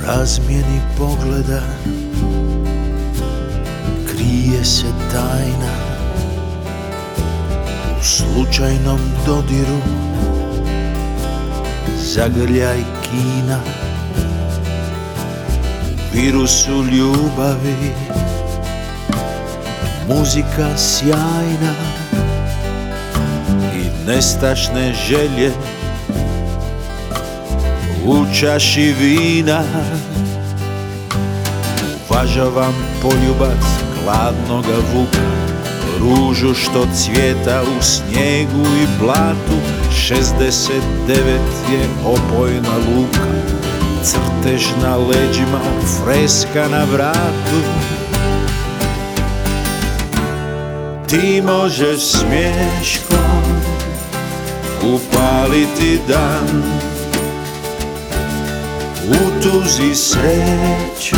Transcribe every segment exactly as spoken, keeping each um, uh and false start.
razmjeni pogleda krije se tajna, u slučajnom dodiru zagrljaj kina, u virusu ljubavi muzika sjajna i nestašne želje u čaši vina. Uvažavam poljubac gladnoga vuka, ružu što cvjeta u snijegu i blatu. Šezdeset devet je opojna luka, crtež na leđima, freska na vratu. Ti možeš smješkom upaliti dan, u tuzi sreću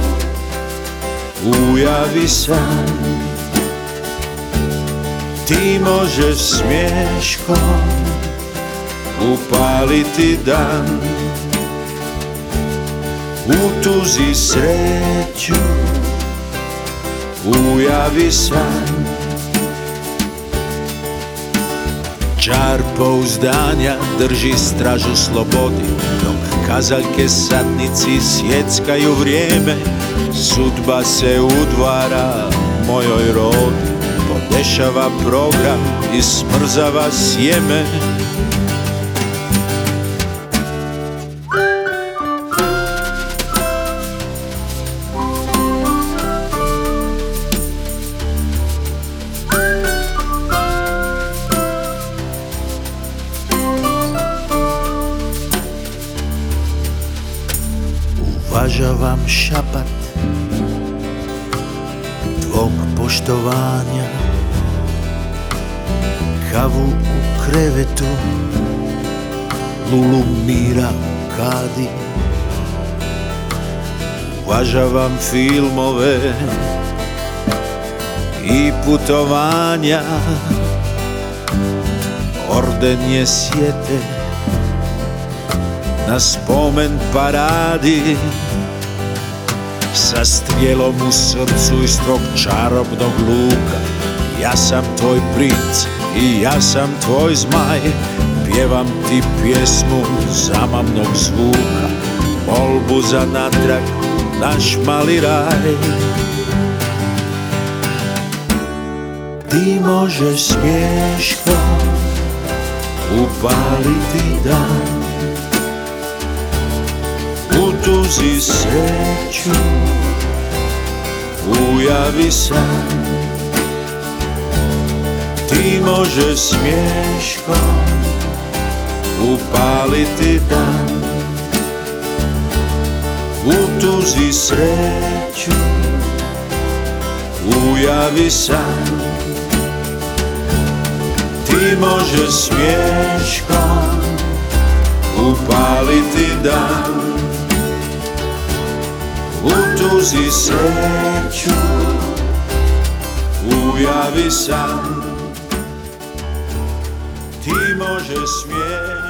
ujavi san. Ti možeš smješkom upaliti dan, u tuzi sreću ujavi san. Čar pouzdanja drži stražu slobodi, dok kazaljke satnici sjeckaju vrijeme. Sudba se udvara mojoj rodi, podešava program i smrzava sjeme. Uvažavam šapat tvog poštovanja, kavu u krevetu, lulu mira u kadi. Uvažavam filmove i putovanja, orden je sjete na spomen paradi. Sa strijelom u srcu iz tvog čarobnog luka, ja sam tvoj princ i ja sam tvoj zmaj. Pjevam ti pjesmu zamamnog zvuka, molbu za natrag naš mali raj. Ti možeš smješkom upaliti dan, u tuzi sreću ujavi san. Ti možeš smješkom upaliti dan, u tuzi sreću ujavi san. Ti možeš smješkom upaliti dan, u tuzi sreću ujavi san. Ti možeš smješkom